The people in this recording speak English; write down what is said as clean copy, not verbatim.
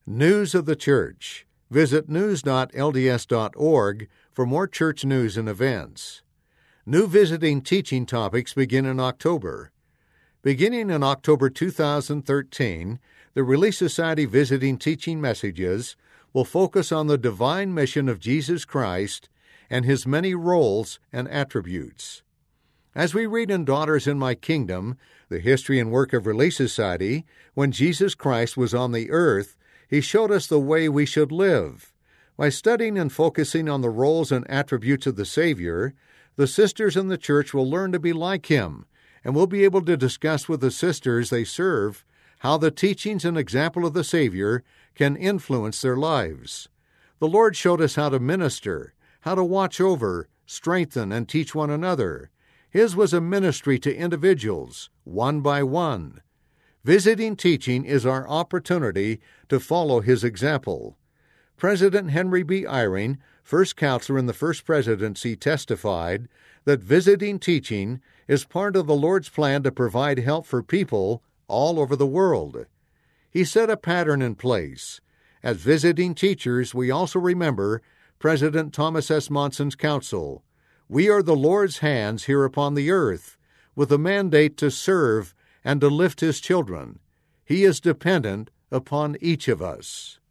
News of the Church. Visit news.lds.org for more church news and events. New visiting teaching topics begin in October. Beginning in October 2013, the Relief Society Visiting Teaching Messages will focus on the divine mission of Jesus Christ and His many roles and attributes. As we read in Daughters in My Kingdom, the history and work of Relief Society, when Jesus Christ was on the earth, He showed us the way we should live. By studying and focusing on the roles and attributes of the Savior, the sisters in the church will learn to be like Him, and will be able to discuss with the sisters they serve how the teachings and example of the Savior can influence their lives. The Lord showed us how to minister, how to watch over, strengthen, and teach one another. His was a ministry to individuals, one by one. Visiting teaching is our opportunity to follow His example. President Henry B. Eyring, first counselor in the First Presidency, testified that visiting teaching is part of the Lord's plan to provide help for people all over the world. He set a pattern in place. As visiting teachers, we also remember President Thomas S. Monson's counsel. We are the Lord's hands here upon the earth, with a mandate to serve and to lift His children. He is dependent upon each of us.